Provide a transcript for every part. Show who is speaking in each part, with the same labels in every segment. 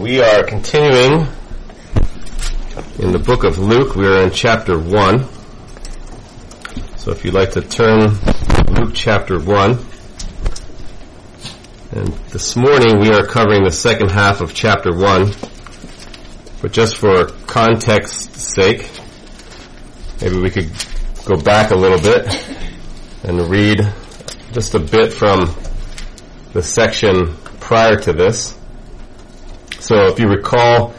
Speaker 1: We are continuing in the book of Luke. We are in chapter 1. So if you'd like to turn Luke chapter 1. And this morning we are covering the second half of chapter 1. But just for context's sake, maybe we could go back a little bit and read just a bit from the section prior to this. So if you recall,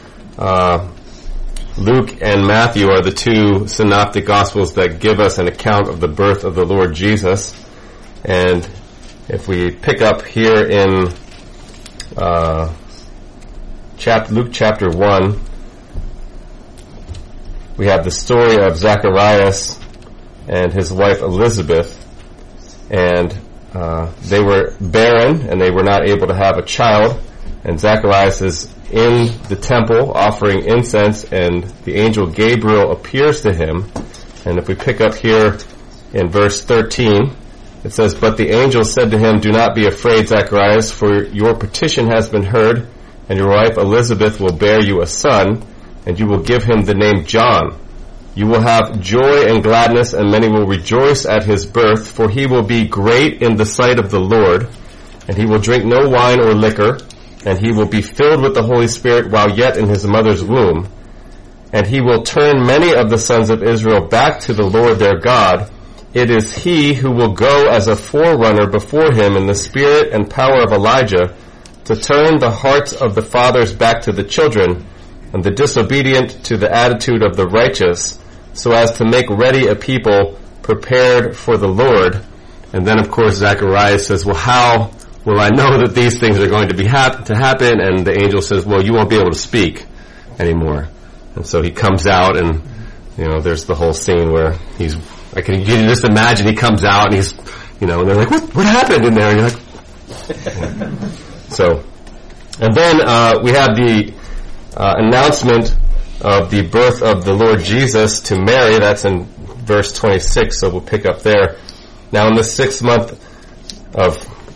Speaker 1: Luke and Matthew are the two synoptic gospels that give us an account of the birth of the Lord Jesus. And if we pick up here in Luke chapter 1, we have the story of Zacharias and his wife Elizabeth. And they were barren and they were not able to have a child. And Zacharias is in the temple offering incense, and the angel Gabriel appears to him. And if we pick up here in verse 13, it says, "But the angel said to him, 'Do not be afraid, Zacharias, for your petition has been heard, and your wife Elizabeth will bear you a son, and you will give him the name John. You will have joy and gladness, and many will rejoice at his birth, for he will be great in the sight of the Lord, and he will drink no wine or liquor, and he will be filled with the Holy Spirit while yet in his mother's womb. And he will turn many of the sons of Israel back to the Lord their God. It is he who will go as a forerunner before him in the spirit and power of Elijah, to turn the hearts of the fathers back to the children, and the disobedient to the attitude of the righteous, so as to make ready a people prepared for the Lord.'" And then, of course, Zacharias says, "Well, how will I know that these things are going to happen?" And the angel says, "Well, you won't be able to speak anymore." And so he comes out, and there's the whole scene where you can just imagine he comes out, and he's, and they're like, "What happened in there?" And you're like, so, and then we have the announcement of the birth of the Lord Jesus to Mary. That's in verse 26, so we'll pick up there. Now, in the 6th month of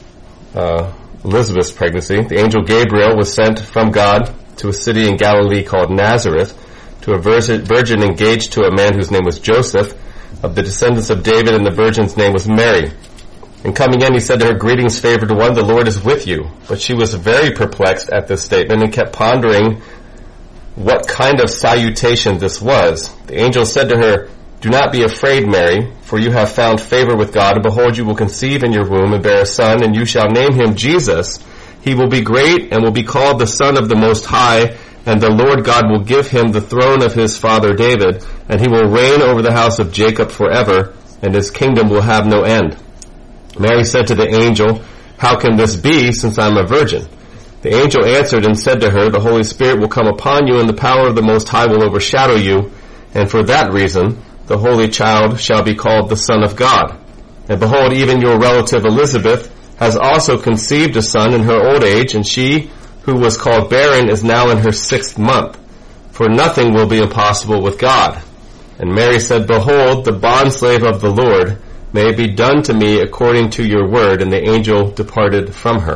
Speaker 1: Elizabeth's pregnancy, the angel Gabriel was sent from God to a city in Galilee called Nazareth, to a virgin engaged to a man whose name was Joseph, of the descendants of David, and the virgin's name was Mary. And coming in, he said to her, "Greetings, favored one, the Lord is with you." But she was very perplexed at this statement and kept pondering what kind of salutation this was. The angel said to her, "Do not be afraid, Mary, for you have found favor with God, and behold, you will conceive in your womb and bear a son, and you shall name him Jesus. He will be great and will be called the Son of the Most High, and the Lord God will give him the throne of his father David, and he will reign over the house of Jacob forever, and his kingdom will have no end." Mary said to the angel, "How can this be, since I am a virgin?" The angel answered and said to her, "The Holy Spirit will come upon you, and the power of the Most High will overshadow you, and for that reason the Holy Child shall be called the Son of God. And behold, even your relative Elizabeth has also conceived a son in her old age, and she who was called barren is now in her 6th month. For nothing will be impossible with God." And Mary said, "Behold, the bondslave of the Lord, may it be done to me according to your word." And the angel departed from her.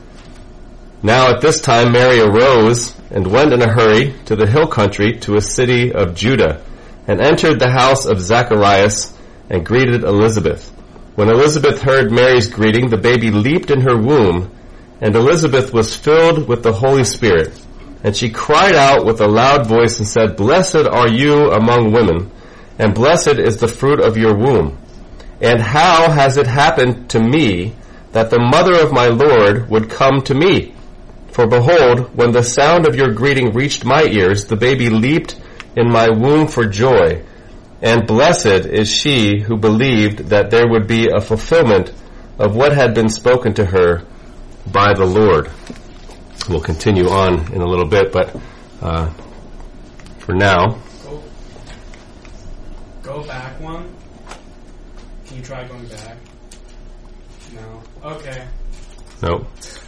Speaker 1: Now at this time Mary arose and went in a hurry to the hill country, to a city of Judah, and entered the house of Zacharias and greeted Elizabeth. When Elizabeth heard Mary's greeting, the baby leaped in her womb, and Elizabeth was filled with the Holy Spirit. And she cried out with a loud voice and said, "Blessed are you among women, and blessed is the fruit of your womb. And how has it happened to me that the mother of my Lord would come to me? For behold, when the sound of your greeting reached my ears, the baby leaped in my womb for joy. And blessed is she who believed that there would be a fulfillment of what had been spoken to her by the Lord." We'll continue on in a little bit, but for now...
Speaker 2: Go back one. Can you try going back? No. Okay.
Speaker 1: No.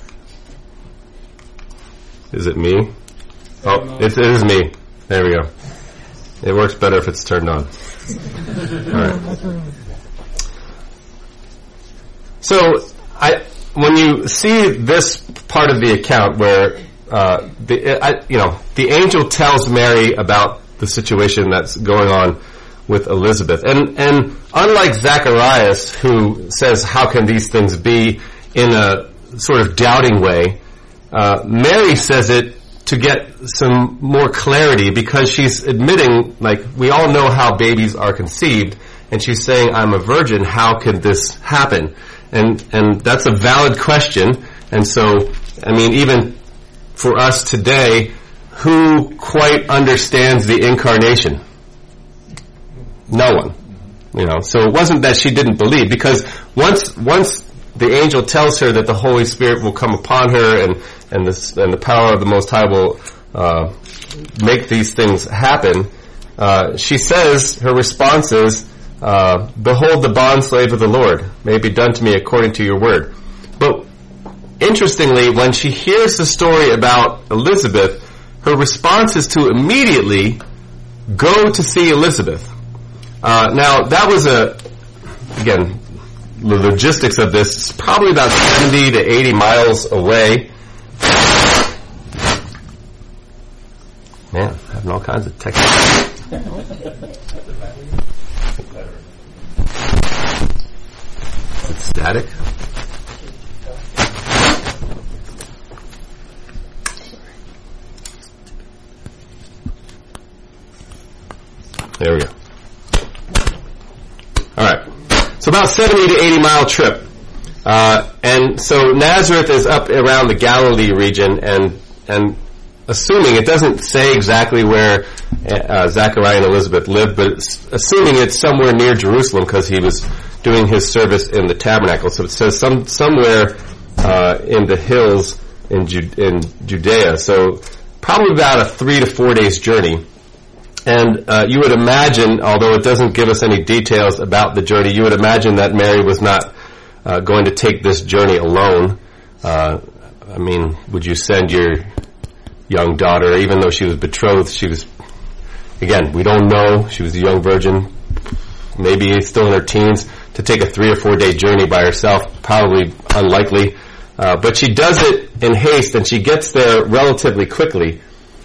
Speaker 1: Is it me? Oh, it is me. There we go. It works better if it's turned on. All right. So, when you see this part of the account where the angel tells Mary about the situation that's going on with Elizabeth. And unlike Zacharias, who says, how can these things be, in a sort of doubting way, Mary says it to get some more clarity, because she's admitting, like, we all know how babies are conceived, and she's saying, I'm a virgin, how can this happen? And that's a valid question. And so, I mean, even for us today, who quite understands the incarnation? No one. So it wasn't that she didn't believe, because once the angel tells her that the Holy Spirit will come upon her and the power of the Most High will make these things happen, she says, her response is, behold the bondslave of the Lord, may it be done to me according to your word. But interestingly, when she hears the story about Elizabeth, her response is to immediately go to see Elizabeth. Now, that was again, the logistics of this is probably about 70 to 80 miles away. Man, having all kinds of technical. Is it static? There we go. All right. So about 70 to 80 mile trip. And so Nazareth is up around the Galilee region, and assuming, it doesn't say exactly where Zachariah and Elizabeth lived, but assuming it's somewhere near Jerusalem, because he was doing his service in the tabernacle. So it says somewhere in the hills in Judea. So probably about a 3 to 4 days journey. And you would imagine, although it doesn't give us any details about the journey, you would imagine that Mary was not going to take this journey alone. I mean, would you send your young daughter, even though she was betrothed, she was, again, we don't know, she was a young virgin, maybe still in her teens, to take a 3 or 4 day journey by herself? Probably unlikely. But she does it in haste, and she gets there relatively quickly.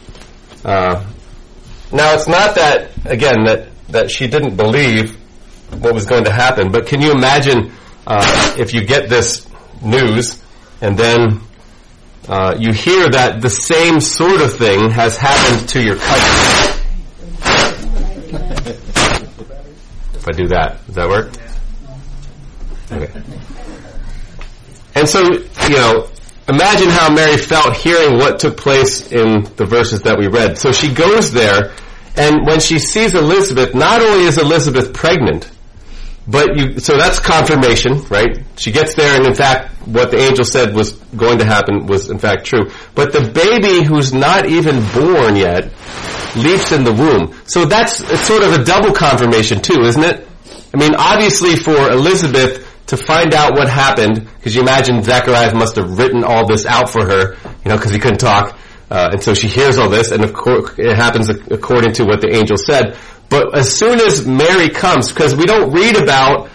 Speaker 1: Now, it's not that, again, that she didn't believe what was going to happen, but can you imagine if you get this news and then you hear that the same sort of thing has happened to your cousin? If I do that, does that work? Okay. And so, imagine how Mary felt hearing what took place in the verses that we read. So she goes there, and when she sees Elizabeth, not only is Elizabeth pregnant, so that's confirmation, right? She gets there, and in fact, what the angel said was going to happen was in fact true. But the baby, who's not even born yet, leaps in the womb. So it's sort of a double confirmation too, isn't it? I mean, obviously for Elizabeth to find out what happened, because you imagine Zacharias must have written all this out for her, because he couldn't talk, and so she hears all this, and of course it happens according to what the angel said. But as soon as Mary comes, because we don't read about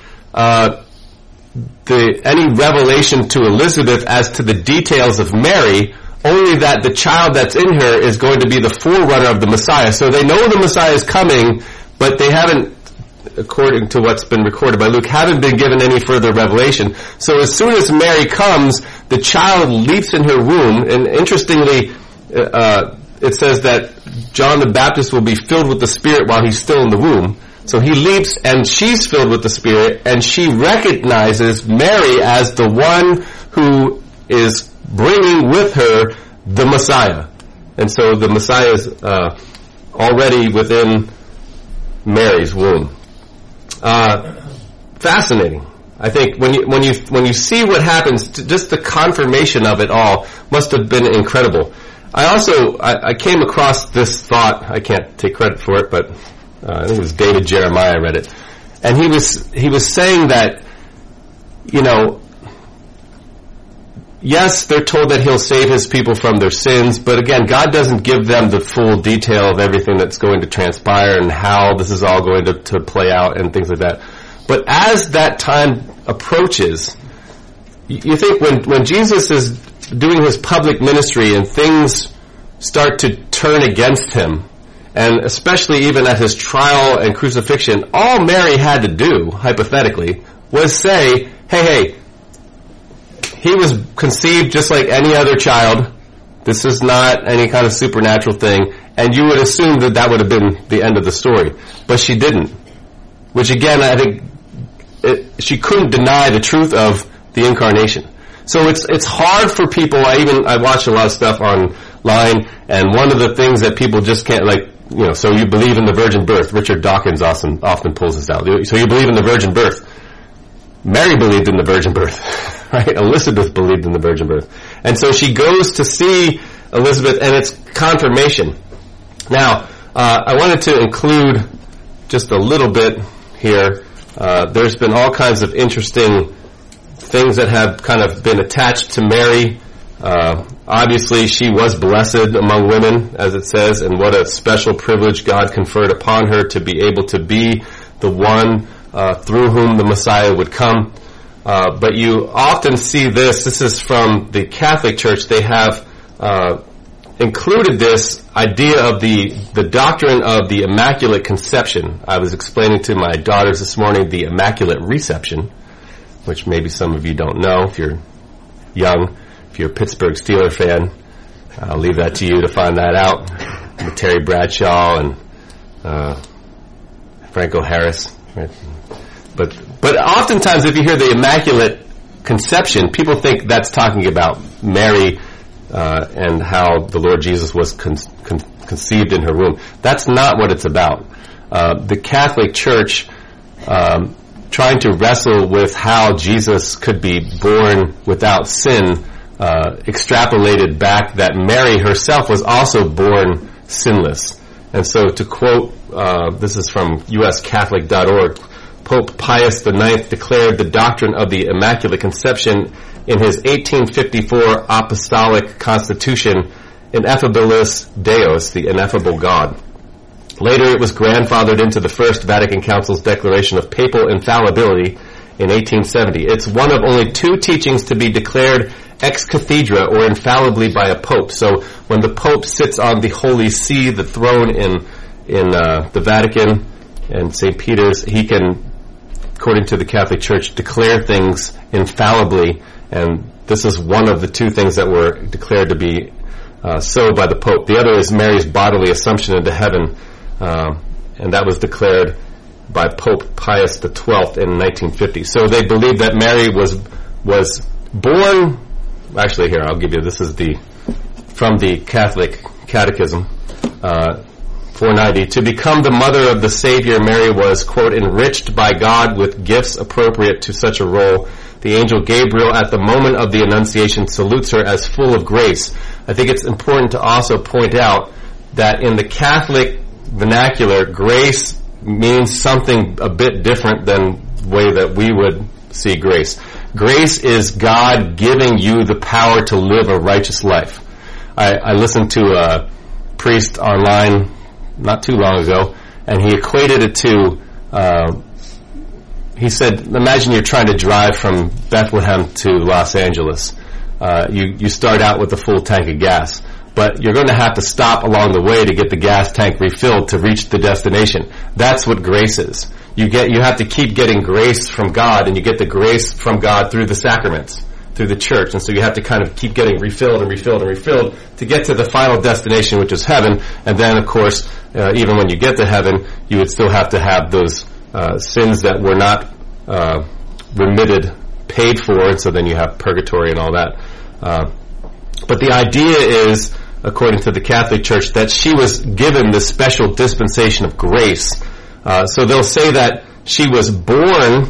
Speaker 1: any revelation to Elizabeth as to the details of Mary, only that the child that's in her is going to be the forerunner of the Messiah. So they know the Messiah is coming, but they haven't, according to what's been recorded by Luke, haven't been given any further revelation. So as soon as Mary comes, the child leaps in her womb, and interestingly, it says that John the Baptist will be filled with the Spirit while he's still in the womb. So he leaps, and she's filled with the Spirit, and she recognizes Mary as the one who is bringing with her the Messiah. And so the Messiah is already within Mary's womb. Fascinating. I think when you see what happens, just the confirmation of it all must have been incredible. I came across this thought. I can't take credit for it, but I think it was David Jeremiah read it, and he was saying that, yes, they're told that he'll save his people from their sins, but again, God doesn't give them the full detail of everything that's going to transpire and how this is all going to play out and things like that. But as that time approaches, you think when Jesus is doing his public ministry and things start to turn against him, and especially even at his trial and crucifixion, all Mary had to do, hypothetically, was say, hey, he was conceived just like any other child. This is not any kind of supernatural thing. And you would assume that that would have been the end of the story. But she didn't. Which again, I think she couldn't deny the truth of the incarnation. So it's hard for people. I watch a lot of stuff online, and one of the things that people just can't, so you believe in the virgin birth. Richard Dawkins often pulls this out. So you believe in the virgin birth. Mary believed in the virgin birth, right? Elizabeth believed in the virgin birth. And so she goes to see Elizabeth, and it's confirmation. Now, I wanted to include just a little bit here. There's been all kinds of interesting things that have kind of been attached to Mary. Obviously, she was blessed among women, as it says, and what a special privilege God conferred upon her to be able to be the one through whom the Messiah would come. But you often see this is from the Catholic Church. They have included this idea of the doctrine of the Immaculate Conception. I was explaining to my daughters this morning the Immaculate Reception, which maybe some of you don't know if you're young. If you're a Pittsburgh Steelers fan, I'll leave that to you to find that out. With Terry Bradshaw and Franco Harris. Right? But oftentimes if you hear the Immaculate Conception, people think that's talking about Mary and how the Lord Jesus was conceived in her womb. That's not what it's about. The Catholic Church trying to wrestle with how Jesus could be born without sin extrapolated back that Mary herself was also born sinless. And so to quote, this is from uscatholic.org, Pope Pius IX declared the doctrine of the Immaculate Conception in his 1854 Apostolic Constitution, Ineffabilis Deus, the ineffable God. Later it was grandfathered into the First Vatican Council's declaration of papal infallibility in 1870. It's one of only two teachings to be declared ex cathedra or infallibly by a pope. So when the pope sits on the Holy See, the throne in the Vatican and St. Peter's, he can, according to the Catholic Church, declare things infallibly, and this is one of the two things that were declared to be so by the Pope. The other is Mary's bodily assumption into heaven, and that was declared by Pope Pius XII in 1950. So they believe that Mary was born. Actually, here I'll give you. This is from the Catholic Catechism. 490, to become the mother of the Savior, Mary was, quote, enriched by God with gifts appropriate to such a role. The angel Gabriel, at the moment of the Annunciation, salutes her as full of grace. I think it's important to also point out that in the Catholic vernacular, grace means something a bit different than the way that we would see grace. Grace is God giving you the power to live a righteous life. I listened to a priest online not too long ago, and he equated it to, he said, imagine you're trying to drive from Bethlehem to Los Angeles. You start out with a full tank of gas, but you're going to have to stop along the way to get the gas tank refilled to reach the destination. That's what grace is. You have to keep getting grace from God, and you get the grace from God through the sacraments, through the church. And so you have to kind of keep getting refilled and refilled and refilled to get to the final destination, which is heaven. And then, of course, even when you get to heaven, you would still have to have those sins that were not remitted paid for, and so then you have purgatory and all that. But the idea is, according to the Catholic Church, that she was given this special dispensation of grace. So they'll say that she was born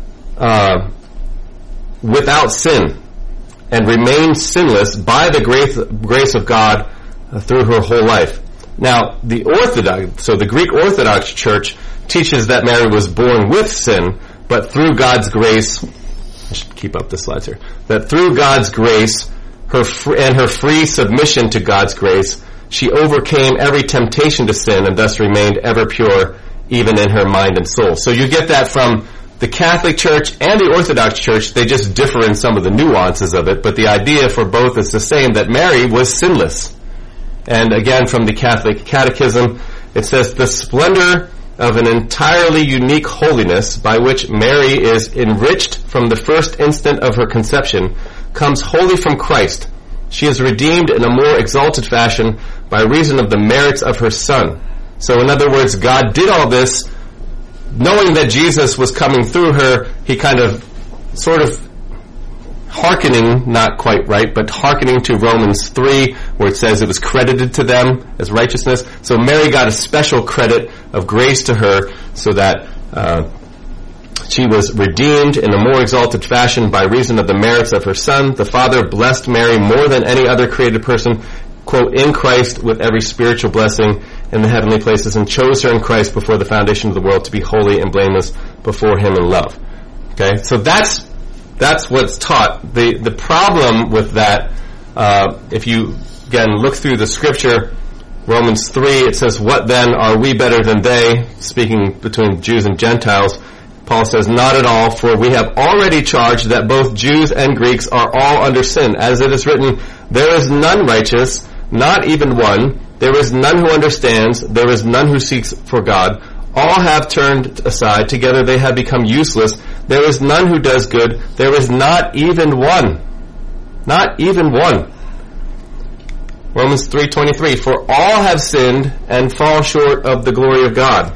Speaker 1: without sin and remained sinless by the grace of God through her whole life. Now, the Greek Orthodox Church teaches that Mary was born with sin, but through God's grace, I should keep up the slides here, that through God's grace, her free submission to God's grace, she overcame every temptation to sin and thus remained ever pure, even in her mind and soul. So you get that from the Catholic Church and the Orthodox Church, they just differ in some of the nuances of it, but the idea for both is the same, that Mary was sinless. And again, from the Catholic Catechism, it says, the splendor of an entirely unique holiness by which Mary is enriched from the first instant of her conception comes wholly from Christ. She is redeemed in a more exalted fashion by reason of the merits of her Son. So in other words, God did all this knowing that Jesus was coming through her. He kind of sort of hearkening, not quite right, but hearkening to Romans 3, where it says it was credited to them as righteousness. So Mary got a special credit of grace to her, so that she was redeemed in a more exalted fashion by reason of the merits of her Son. The Father blessed Mary more than any other created person, quote, in Christ with every spiritual blessing in the heavenly places, and chose her in Christ before the foundation of the world to be holy and blameless before Him in love. Okay, so that's what's taught. The problem with that, if you again look through the Scripture, Romans 3, it says, "What then, are we better than they?" Speaking between Jews and Gentiles. Paul says, "Not at all, for we have already charged that both Jews and Greeks are all under sin. As it is written, there is none righteous, not even one. There is none who understands. There is none who seeks for God. All have turned aside. Together they have become useless. There is none who does good. There is not even one." Not even one. Romans 3:23, "For all have sinned and fall short of the glory of God."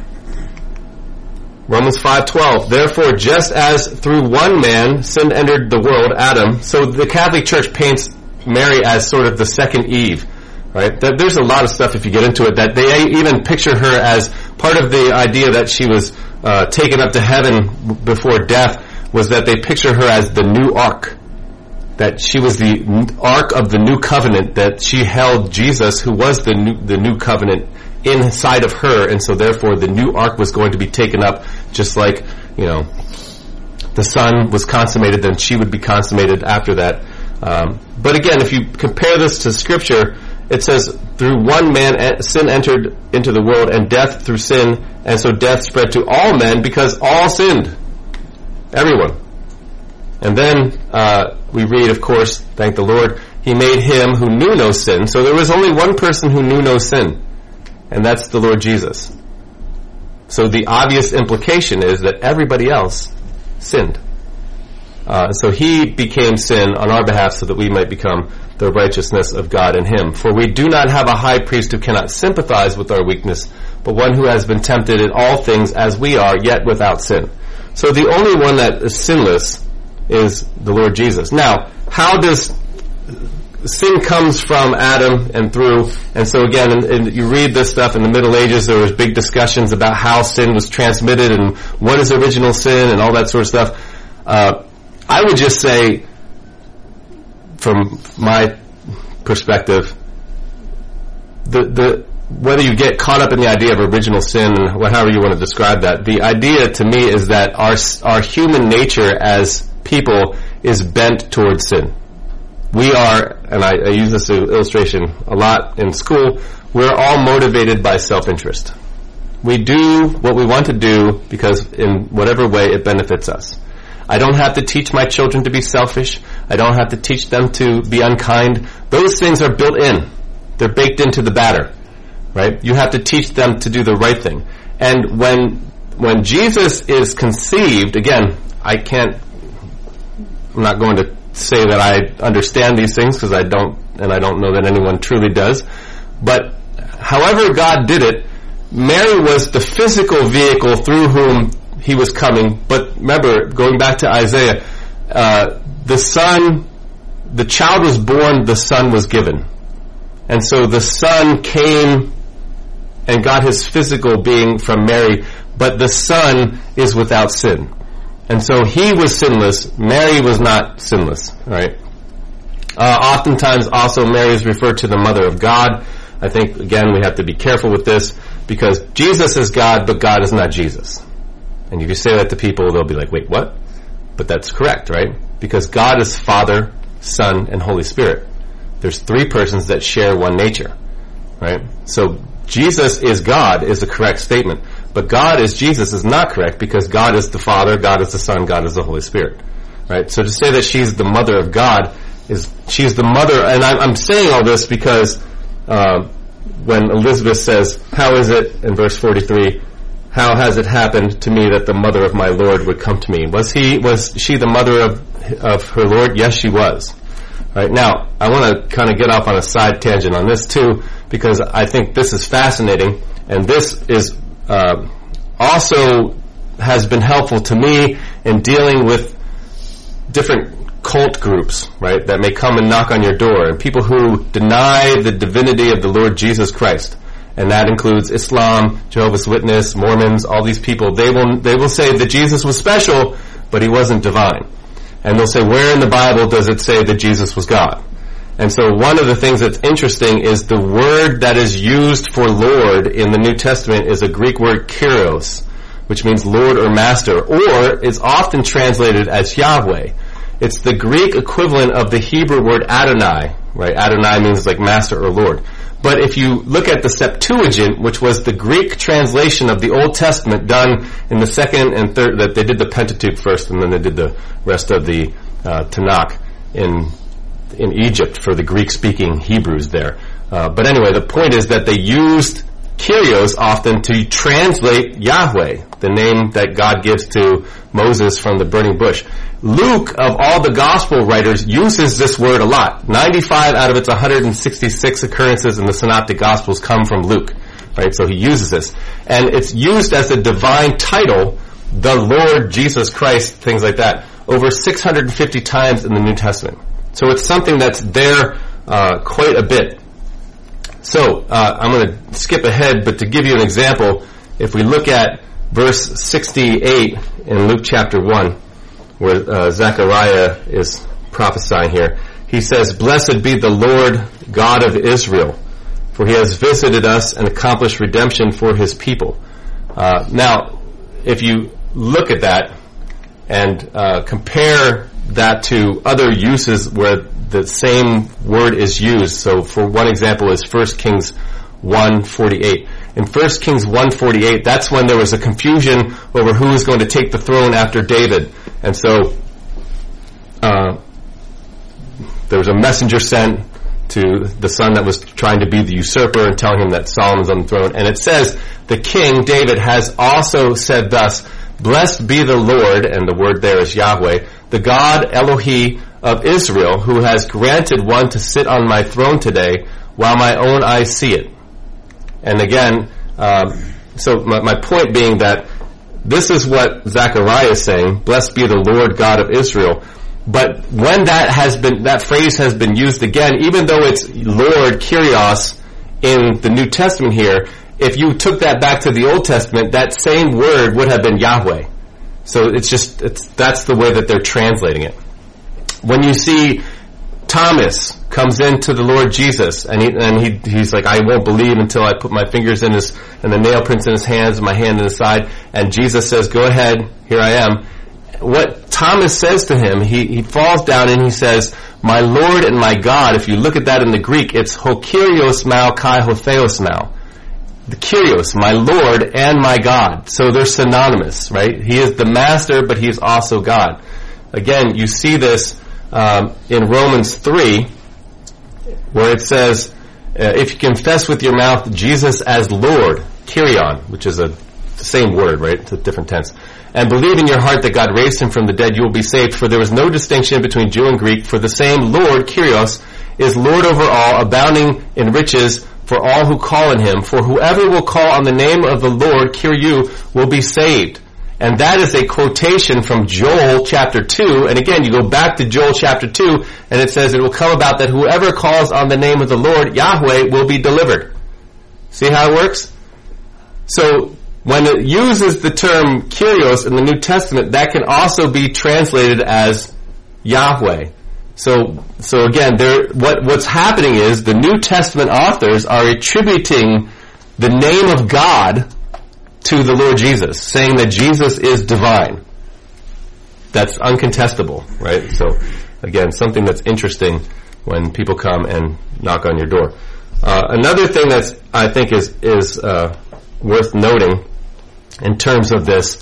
Speaker 1: Romans 5:12, "Therefore, just as through one man sin entered the world, Adam," so the Catholic Church paints Mary as sort of the second Eve, right? There's a lot of stuff, if you get into it, that they even picture her as part of the idea that she was taken up to heaven before death, was that they picture her as the new ark, that she was the ark of the new covenant, that she held Jesus, who was the new covenant, inside of her, and so therefore the new ark was going to be taken up, just like, the Son was consummated, then she would be consummated after that. But again, if you compare this to Scripture, it says, through one man sin entered into the world, and death through sin, and so death spread to all men because all sinned. Everyone. And then we read, of course, thank the Lord, He made Him who knew no sin. So there was only one person who knew no sin, and that's the Lord Jesus. So the obvious implication is that everybody else sinned. So He became sin on our behalf so that we might become the righteousness of God in Him. For we do not have a high priest who cannot sympathize with our weakness, but one who has been tempted in all things as we are, yet without sin. So the only one that is sinless is the Lord Jesus. Now, how does sin comes from Adam and through, and so again, and you read this stuff in the Middle Ages, there was big discussions about how sin was transmitted and what is original sin and all that sort of stuff. I would just say, from my perspective, whether you get caught up in the idea of original sin, however you want to describe that, the idea to me is that our human nature as people is bent towards sin. We are, and I use this illustration a lot in school, we're all motivated by self-interest. We do what we want to do because in whatever way it benefits us. I don't have to teach my children to be selfish. I don't have to teach them to be unkind. Those things are built in. They're baked into the batter, right? You have to teach them to do the right thing. And when Jesus is conceived, again, I'm not going to say that I understand these things because I don't know that anyone truly does. But however God did it, Mary was the physical vehicle through whom He was coming. But remember, going back to Isaiah, the child was born, the Son was given. And so the Son came and got His physical being from Mary, but the Son is without sin. And so He was sinless, Mary was not sinless, right? Oftentimes also Mary is referred to the Mother of God. I think, again, we have to be careful with this, because Jesus is God, but God is not Jesus. And if you say that to people, they'll be like, wait, what? But that's correct, right? Because God is Father, Son, and Holy Spirit. There's three persons that share one nature, right? So Jesus is God is the correct statement. But God is Jesus is not correct, because God is the Father, God is the Son, God is the Holy Spirit. Right? So to say that she's the mother of God, she's the mother, and I'm saying all this because when Elizabeth says, how is it, in verse 43, how has it happened to me that the mother of my Lord would come to me? Was she the mother of her Lord? Yes, she was. Right, now, I want to kind of get off on a side tangent on this too, because I think this is fascinating, and this is also has been helpful to me in dealing with different cult groups, right, that may come and knock on your door, and people who deny the divinity of the Lord Jesus Christ. And that includes Islam, Jehovah's Witness, Mormons, all these people. They will say that Jesus was special, but he wasn't divine. And they'll say, where in the Bible does it say that Jesus was God? And so one of the things that's interesting is the word that is used for Lord in the New Testament is a Greek word Kyrios, which means Lord or Master, or is often translated as Yahweh. It's the Greek equivalent of the Hebrew word Adonai, right? Adonai means like Master or Lord. But if you look at the Septuagint, which was the Greek translation of the Old Testament done in the second and third, that they did the Pentateuch first, and then they did the rest of the Tanakh in Egypt for the Greek-speaking Hebrews there. But anyway, the point is that they used Kyrios often to translate Yahweh, the name that God gives to Moses from the burning bush. Luke, of all the gospel writers, uses this word a lot. 95 out of its 166 occurrences in the synoptic gospels come from Luke. Right? So he uses this. And it's used as a divine title, the Lord Jesus Christ, things like that, over 650 times in the New Testament. So it's something that's there quite a bit. So I'm going to skip ahead, but to give you an example, if we look at verse 68 in Luke chapter 1, where Zechariah is prophesying here, he says, "Blessed be the Lord God of Israel, for he has visited us and accomplished redemption for his people." Now, if you look at that and compare that to other uses where the same word is used, so for one example is 1 Kings 1:48. In 1 Kings 1:48, that's when there was a confusion over who was going to take the throne after David. And so there was a messenger sent to the son that was trying to be the usurper and telling him that Solomon's on the throne. And it says, the king, David, has also said thus, "Blessed be the Lord," and the word there is Yahweh, "the God Elohi of Israel, who has granted one to sit on my throne today, while my own eyes see it." And again, so my point being that this is what Zechariah is saying, "Blessed be the Lord God of Israel." But when that phrase has been used again, even though it's Lord, Kyrios, in the New Testament here, if you took that back to the Old Testament, that same word would have been Yahweh. So that's the way that they're translating it. When you see Thomas comes into the Lord Jesus, and he's like, "I won't believe until I put my fingers and the nail prints in his hands, and my hand in his side." And Jesus says, "Go ahead, here I am." What Thomas says to him, he falls down and he says, "My Lord and my God." If you look at that in the Greek, it's ho Kyrios mao kai ho theos mao. The Kyrios, my Lord and my God. So they're synonymous, right? He is the master, but he is also God. Again, you see this in Romans 3, where it says, if you confess with your mouth Jesus as Lord, Kyrion, which is the same word, right? It's a different tense. "And believe in your heart that God raised him from the dead, you will be saved. For there is no distinction between Jew and Greek, for the same Lord, Kyrios, is Lord over all, abounding in riches for all who call on him. For whoever will call on the name of the Lord, Kyriou, will be saved." And that is a quotation from Joel chapter 2. And again, you go back to Joel chapter 2, and it says, "It will come about that whoever calls on the name of the Lord, Yahweh, will be delivered." See how it works? So when it uses the term Kyrios in the New Testament, that can also be translated as Yahweh. So again, what's happening is the New Testament authors are attributing the name of God to the Lord Jesus, saying that Jesus is divine. That's uncontestable, right? So again, something that's interesting when people come and knock on your door. Another thing that's I think is worth noting in terms of this.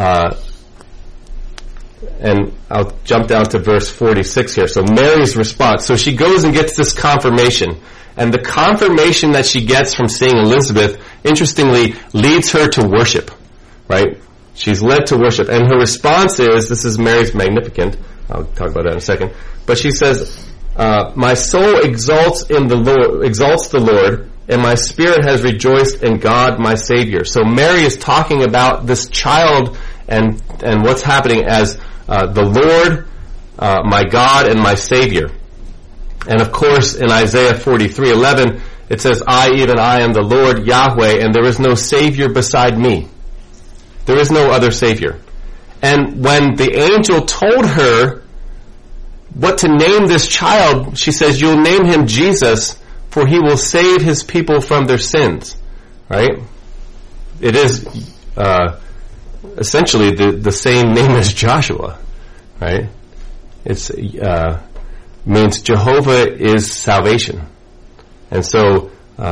Speaker 1: And I'll jump down to verse 46 here. So Mary's response. So she goes and gets this confirmation. And the confirmation that she gets from seeing Elizabeth, interestingly, leads her to worship. Right? She's led to worship. And her response is, this is Mary's Magnificat. I'll talk about that in a second. But she says, my soul exalts the Lord, and my spirit has rejoiced in God my Savior. So Mary is talking about this child and what's happening as the Lord, my God, and my Savior. And of course, in Isaiah 43:11, it says, even I am the Lord Yahweh, and there is no Savior beside me. There is no other Savior. And when the angel told her what to name this child, she says, you'll name him Jesus, for he will save his people from their sins. Right? It is essentially the same name as Joshua. Right? It's means Jehovah is salvation. And so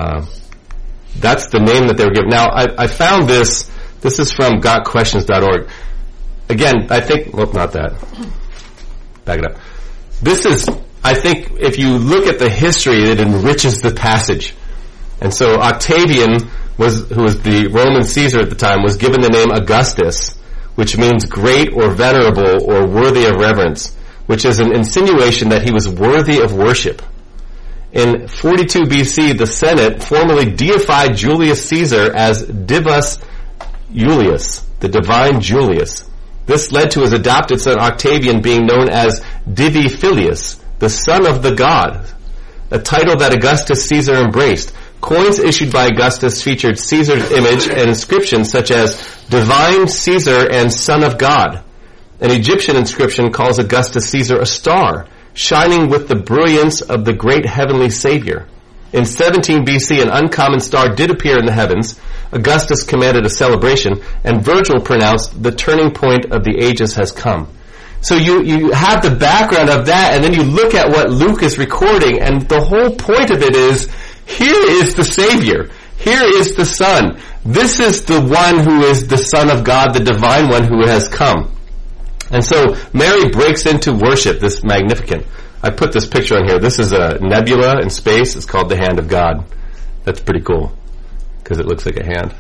Speaker 1: that's the name that they were given. Now, I found this. This is from gotquestions.org. Again, I think, well, not that. Back it up. This is, I think, if you look at the history, it enriches the passage. And so Octavian, who was the Roman Caesar at the time, was given the name Augustus, which means great or venerable or worthy of reverence, which is an insinuation that he was worthy of worship. In 42 BC, the Senate formally deified Julius Caesar as Divus Iulius, the divine Julius. This led to his adopted son Octavian being known as Divi Filius, the son of the god, a title that Augustus Caesar embraced. Coins issued by Augustus featured Caesar's image and inscriptions such as Divine Caesar and Son of God. An Egyptian inscription calls Augustus Caesar a star, shining with the brilliance of the great heavenly Savior. In 17 BC, an uncommon star did appear in the heavens. Augustus commanded a celebration, and Virgil pronounced, the turning point of the ages has come. So you have the background of that, and then you look at what Luke is recording, and the whole point of it is, here is the Savior. Here is the Son. This is the one who is the Son of God, the divine one who has come. And so Mary breaks into worship, this Magnificat. I put this picture on here. This is a nebula in space. It's called the Hand of God. That's pretty cool because it looks like a hand.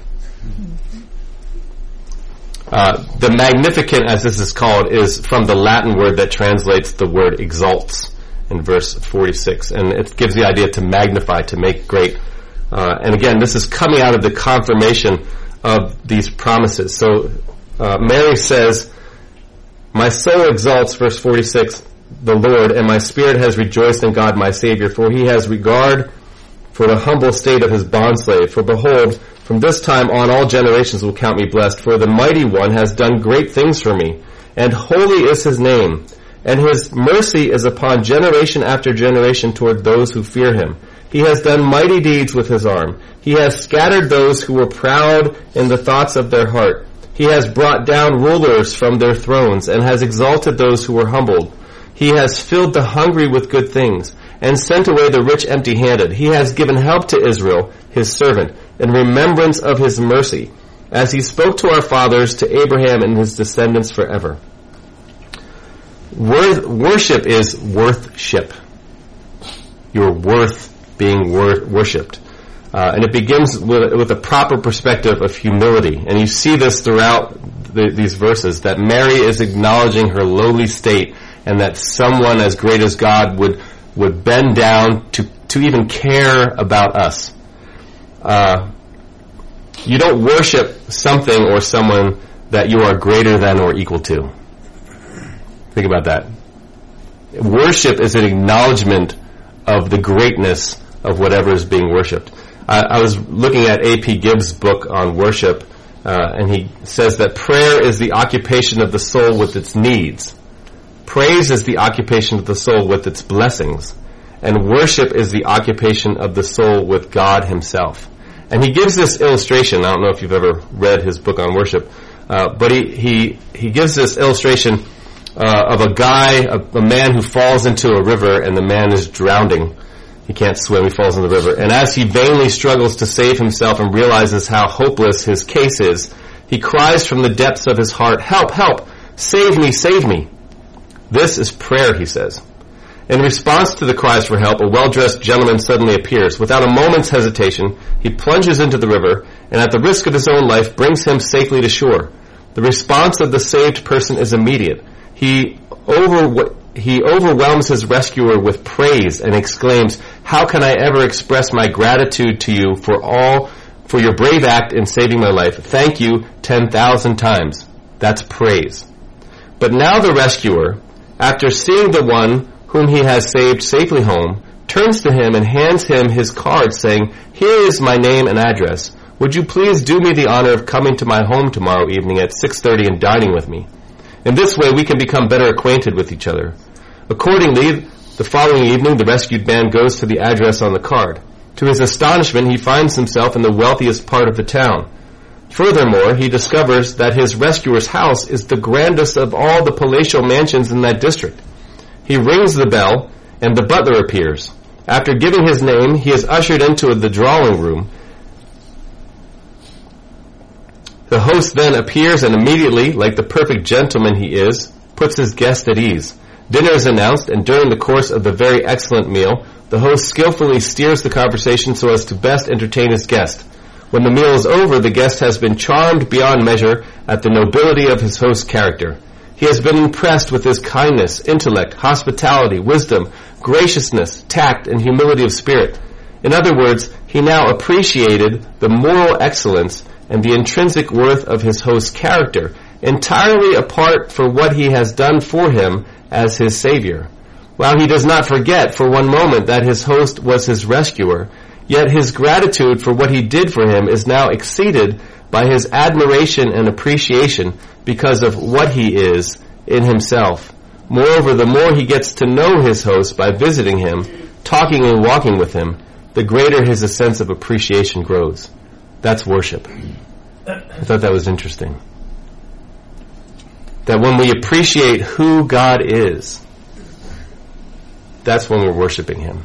Speaker 1: The Magnificat, as this is called, is from the Latin word that translates the word exalts in verse 46. And it gives the idea to magnify, to make great. And again, this is coming out of the confirmation of these promises. So Mary says, my soul exalts, verse 46, the Lord, and my spirit has rejoiced in God my Savior, for he has regard for the humble state of his bondslave. For behold, from this time on all generations will count me blessed, for the mighty one has done great things for me, and holy is his name, and his mercy is upon generation after generation toward those who fear him. He has done mighty deeds with his arm. He has scattered those who were proud in the thoughts of their heart. He has brought down rulers from their thrones, and has exalted those who were humbled. He has filled the hungry with good things, and sent away the rich empty-handed. He has given help to Israel, his servant, in remembrance of his mercy, as he spoke to our fathers, to Abraham and his descendants forever. Worship is worthship. You're worth being worshipped. And it begins with a proper perspective of humility. And you see this throughout these verses, that Mary is acknowledging her lowly state, and that someone as great as God would bend down to even care about us. You don't worship something or someone that you are greater than or equal to. Think about that. Worship is an acknowledgement of the greatness of whatever is being worshipped. I was looking at A.P. Gibbs' book on worship, and he says that prayer is the occupation of the soul with its needs. Praise is the occupation of the soul with its blessings. And worship is the occupation of the soul with God himself. And he gives this illustration. I don't know if you've ever read his book on worship, but he gives this illustration of a man who falls into a river, and the man is drowning. He can't swim, he falls in the river. And as he vainly struggles to save himself and realizes how hopeless his case is, He cries from the depths of his heart, "Help, help! Save me, save me!" This is prayer, he says. In response to the cries for help, a well-dressed gentleman suddenly appears. Without a moment's hesitation, he plunges into the river, and at the risk of his own life, brings him safely to shore. The response of the saved person is immediate. He overwhelms his rescuer with praise and exclaims, "How can I ever express my gratitude to you for your brave act in saving my life? Thank you 10,000 times." That's praise. But now the rescuer, after seeing the one whom he has saved safely home, turns to him and hands him his card saying, "Here is my name and address. Would you please do me the honor of coming to my home tomorrow evening at 6:30 and dining with me? In this way we can become better acquainted with each other." Accordingly, the following evening the rescued man goes to the address on the card. To his astonishment, he finds himself in the wealthiest part of the town. Furthermore, he discovers that his rescuer's house is the grandest of all the palatial mansions in that district. He rings the bell, and the butler appears. After giving his name, he is ushered into the drawing room. The host then appears and immediately, like the perfect gentleman he is, puts his guest at ease. Dinner is announced, and during the course of the very excellent meal, the host skillfully steers the conversation so as to best entertain his guest. When the meal is over, the guest has been charmed beyond measure at the nobility of his host's character. He has been impressed with his kindness, intellect, hospitality, wisdom, graciousness, tact, and humility of spirit. In other words, he now appreciated the moral excellence and the intrinsic worth of his host's character, entirely apart from what he has done for him as his savior. While he does not forget for one moment that his host was his rescuer, yet his gratitude for what he did for him is now exceeded by his admiration and appreciation because of what he is in himself. Moreover, the more he gets to know his host by visiting him, talking and walking with him, the greater his sense of appreciation grows. That's worship. I thought that was interesting. That when we appreciate who God is, that's when we're worshiping him.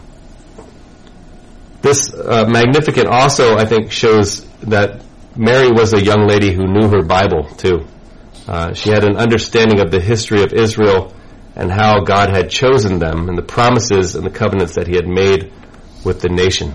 Speaker 1: This Magnificat also, I think, shows that Mary was a young lady who knew her Bible, too. She had an understanding of the history of Israel and how God had chosen them and the promises and the covenants that he had made with the nation.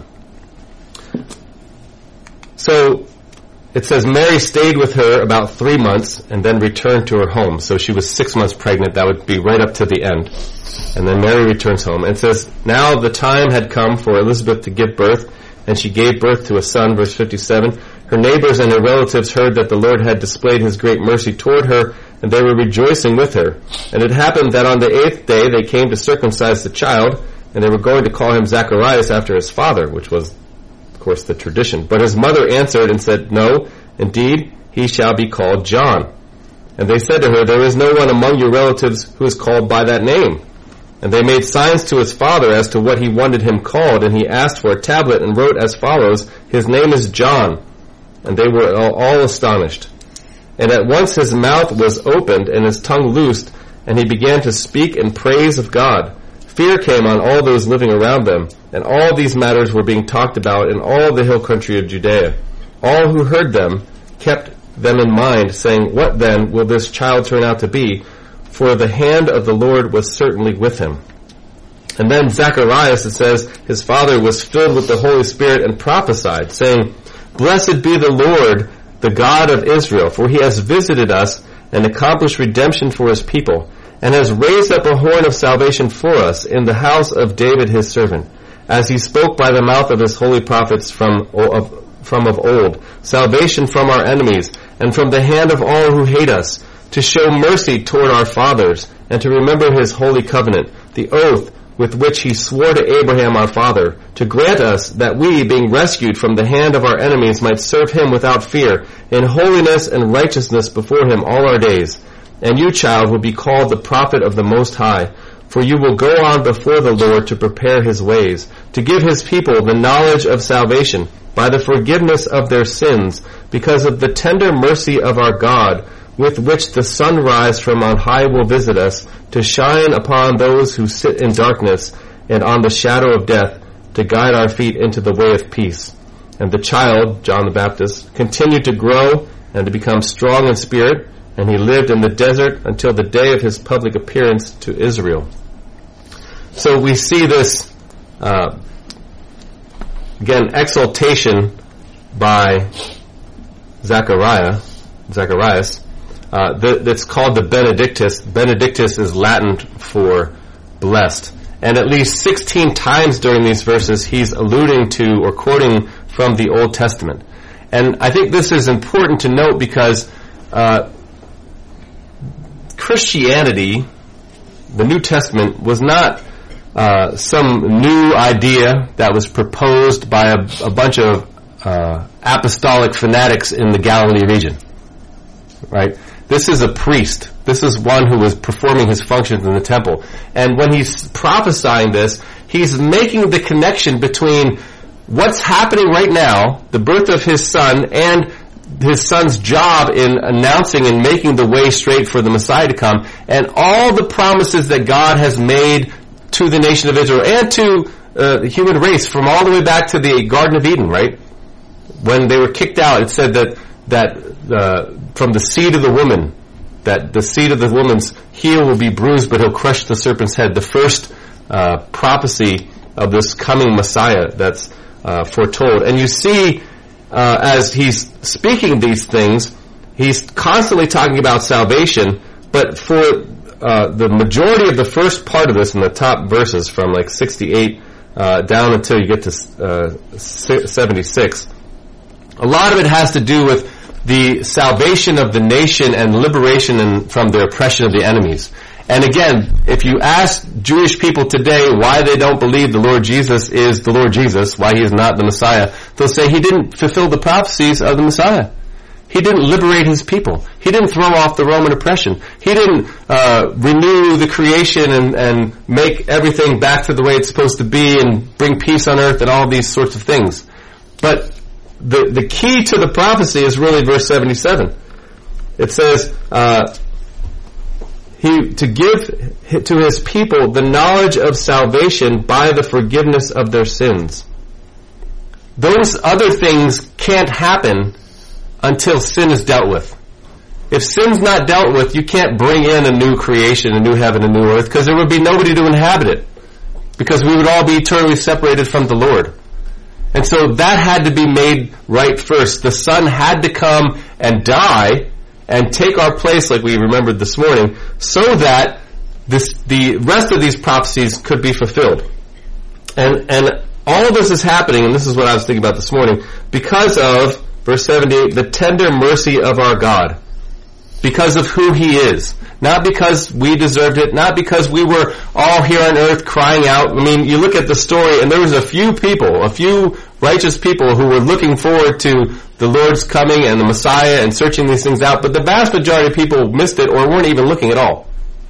Speaker 1: So, it says Mary stayed with her about 3 months and then returned to her home. So she was 6 months pregnant. That would be right up to the end. And then Mary returns home. And it says, now the time had come for Elizabeth to give birth, and she gave birth to a son, verse 57. Her neighbors and her relatives heard that the Lord had displayed his great mercy toward her, and they were rejoicing with her. And it happened that on the 8th day they came to circumcise the child, and they were going to call him Zacharias after his father, which was, of course, the tradition. But his mother answered and said, No, indeed, he shall be called John. And they said to her, There is no one among your relatives who is called by that name. And they made signs to his father as to what he wanted him called, and he asked for a tablet and wrote as follows, His name is John. And they were all astonished. And at once his mouth was opened and his tongue loosed, and he began to speak in praise of God. Fear came on all those living around them, and all these matters were being talked about in all the hill country of Judea. All who heard them kept them in mind, saying, What then will this child turn out to be? For the hand of the Lord was certainly with him. And then Zacharias, it says, his father was filled with the Holy Spirit and prophesied, saying, Blessed be the Lord, the God of Israel, for he has visited us and accomplished redemption for his people, and has raised up a horn of salvation for us in the house of David his servant, as he spoke by the mouth of his holy prophets from of old, salvation from our enemies, and from the hand of all who hate us, to show mercy toward our fathers, and to remember his holy covenant, the oath with which he swore to Abraham our father, to grant us that we, being rescued from the hand of our enemies, might serve him without fear, in holiness and righteousness before him all our days. And you, child, will be called the prophet of the Most High, for you will go on before the Lord to prepare his ways, to give his people the knowledge of salvation, by the forgiveness of their sins, because of the tender mercy of our God, with which the sunrise from on high will visit us, to shine upon those who sit in darkness and on the shadow of death, to guide our feet into the way of peace. And the child, John the Baptist, continued to grow and to become strong in spirit, and he lived in the desert until the day of his public appearance to Israel. So we see this, again, exaltation by Zacharias, that's called the Benedictus. Benedictus is Latin for blessed. And at least 16 times during these verses, he's alluding to or quoting from the Old Testament. And I think this is important to note because Christianity, the New Testament, was not some new idea that was proposed by a bunch of apostolic fanatics in the Galilee region. Right? This is a priest. This is one who was performing his functions in the temple. And when he's prophesying this, he's making the connection between what's happening right now, the birth of his son, and his son's job in announcing and making the way straight for the Messiah to come, and all the promises that God has made to the nation of Israel and to the human race from all the way back to the Garden of Eden, right? When they were kicked out, it said that from the seed of the woman, that the seed of the woman's heel will be bruised, but he'll crush the serpent's head. The first prophecy of this coming Messiah that's foretold. And you see, as he's speaking these things, he's constantly talking about salvation, but for the majority of the first part of this in the top verses, from like 68 down until you get to 76, a lot of it has to do with the salvation of the nation and liberation from the oppression of the enemies. And again, if you ask Jewish people today why they don't believe the Lord Jesus is the Lord Jesus, why he is not the Messiah, they'll say he didn't fulfill the prophecies of the Messiah. He didn't liberate his people. He didn't throw off the Roman oppression. He didn't renew the creation and make everything back to the way it's supposed to be and bring peace on earth and all these sorts of things. But the key to the prophecy is really verse 77. It says, to give to his people the knowledge of salvation by the forgiveness of their sins. Those other things can't happen until sin is dealt with. If sin's not dealt with, you can't bring in a new creation, a new heaven, a new earth, because there would be nobody to inhabit it. Because we would all be eternally separated from the Lord. And so that had to be made right first. The Son had to come and die and take our place, like we remembered this morning, so that the rest of these prophecies could be fulfilled. And all of this is happening, and this is what I was thinking about this morning, because of, verse 78, the tender mercy of our God. Because of who he is. Not because we deserved it, not because we were all here on earth crying out. I mean, you look at the story, and there was a few righteous people who were looking forward to the Lord's coming and the Messiah and searching these things out, but the vast majority of people missed it or weren't even looking at all.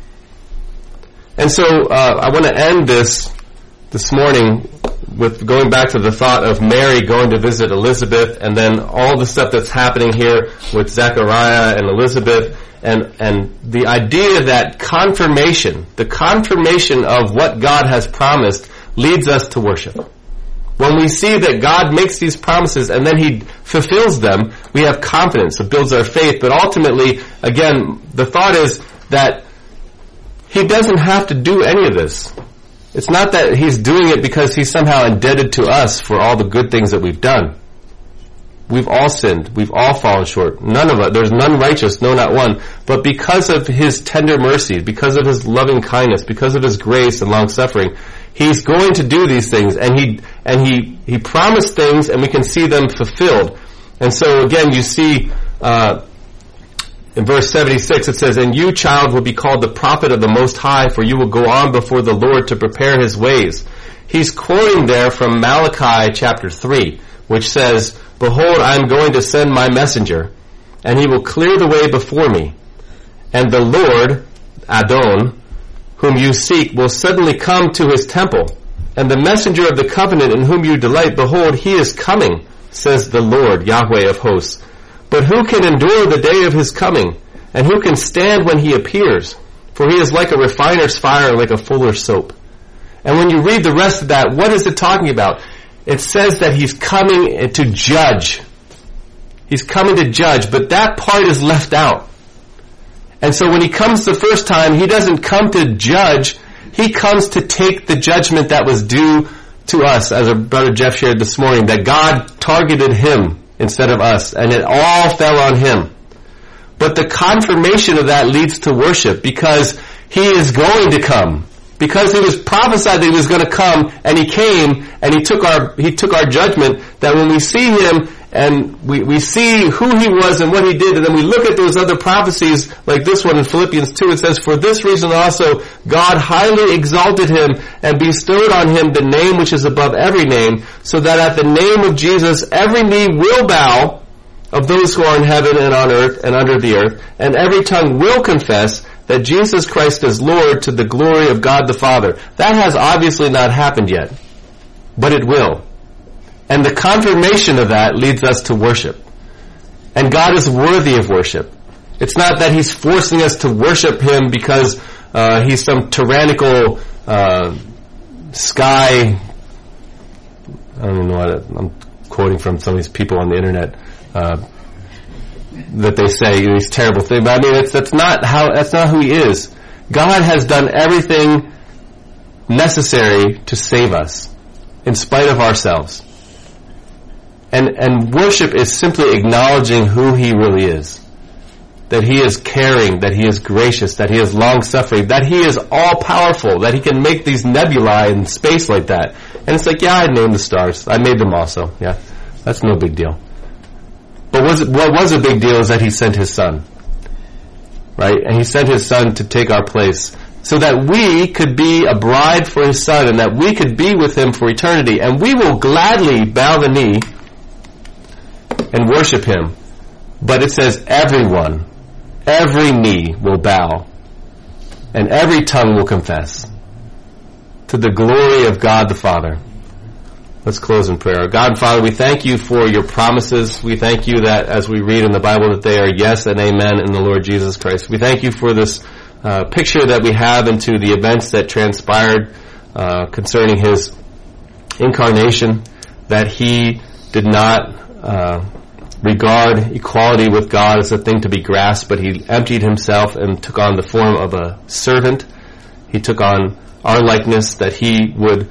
Speaker 1: And so I want to end this morning with going back to the thought of Mary going to visit Elizabeth, and then all the stuff that's happening here with Zechariah and Elizabeth, and the idea that the confirmation of what God has promised leads us to worship. When we see that God makes these promises and then he fulfills them, we have confidence. It builds our faith. But ultimately, again, the thought is that he doesn't have to do any of this. It's not that he's doing it because he's somehow indebted to us for all the good things that we've done. We've all sinned. We've all fallen short. None of us. There's none righteous, no, not one. But because of his tender mercy, because of his loving kindness, because of his grace and long suffering, he's going to do these things, and he promised things, and we can see them fulfilled. And so again, you see in verse 76, it says, "And you, child, will be called the prophet of the Most High, for you will go on before the Lord to prepare his ways." He's quoting there from Malachi chapter 3, which says, "Behold, I am going to send my messenger, and he will clear the way before me. And the Lord, Adon, whom you seek, will suddenly come to his temple. And the messenger of the covenant in whom you delight, behold, he is coming, says the Lord, Yahweh of hosts. But who can endure the day of his coming? And who can stand when he appears? For he is like a refiner's fire, like a fuller's soap." And when you read the rest of that, what is it talking about? It says that he's coming to judge. He's coming to judge, but that part is left out. And so when he comes the first time, he doesn't come to judge. He comes to take the judgment that was due to us, as our brother Jeff shared this morning, that God targeted him instead of us, and it all fell on him. But the confirmation of that leads to worship, because he is going to come. Because he was prophesied that he was going to come, and he came, and he took our judgment, that when we see him, and we see who he was and what he did, and then we look at those other prophecies, like this one in Philippians 2, it says, "For this reason also God highly exalted him and bestowed on him the name which is above every name, so that at the name of Jesus every knee will bow, of those who are in heaven and on earth and under the earth, and every tongue will confess that Jesus Christ is Lord, to the glory of God the Father." That has obviously not happened yet, but it will. And the confirmation of that leads us to worship. And God is worthy of worship. It's not that he's forcing us to worship him because he's some tyrannical sky... I don't know what I'm quoting from some of these people on the internet that they say these terrible things. But I mean, that's not who he is. God has done everything necessary to save us in spite of ourselves. And worship is simply acknowledging who he really is. That he is caring, that he is gracious, that he is long-suffering, that he is all-powerful, that he can make these nebulae in space like that. And it's like, yeah, I named the stars. I made them also. Yeah, that's no big deal. But what was a big deal is that he sent his son. Right? And he sent his son to take our place, so that we could be a bride for his son, and that we could be with him for eternity. And we will gladly bow the knee and worship him. But it says everyone, every knee will bow, and every tongue will confess, to the glory of God the Father. Let's close in prayer. God and Father, we thank you for your promises. We thank you that as we read in the Bible that they are yes and amen in the Lord Jesus Christ. We thank you for this picture that we have into the events that transpired concerning his incarnation, that he did not regard equality with God as a thing to be grasped, but he emptied himself and took on the form of a servant. He took on our likeness, that he would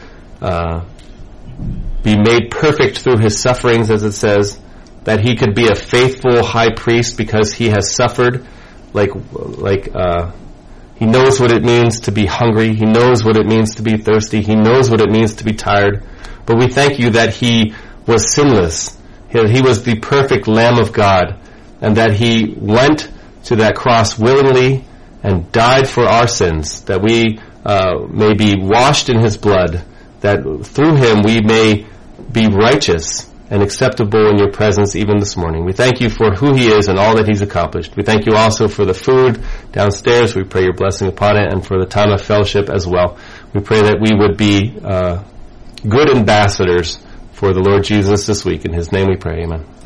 Speaker 1: be made perfect through his sufferings, as it says, that he could be a faithful high priest because he has suffered, like he knows what it means to be hungry, he knows what it means to be thirsty, he knows what it means to be tired. But we thank you that he was sinless. He was the perfect Lamb of God, and that he went to that cross willingly and died for our sins, that we may be washed in his blood, that through him we may be righteous and acceptable in your presence even this morning. We thank you for who he is and all that he's accomplished. We thank you also for the food downstairs. We pray your blessing upon it, and for the time of fellowship as well. We pray that we would be good ambassadors for the Lord Jesus this week. In his name we pray, amen.